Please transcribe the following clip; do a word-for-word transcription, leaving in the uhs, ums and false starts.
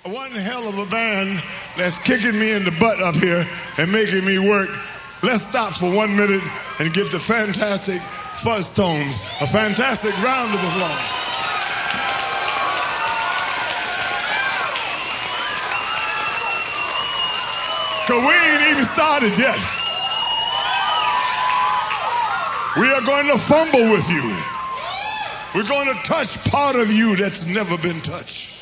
one hell of a band that's kicking me in the butt up here and making me work. Let's stop for one minute and give the Fantastic Fuzz Tones a fantastic round of applause. Because we ain't even started yet. We are going to fumble with you. We're going to touch part of you that's never been touched.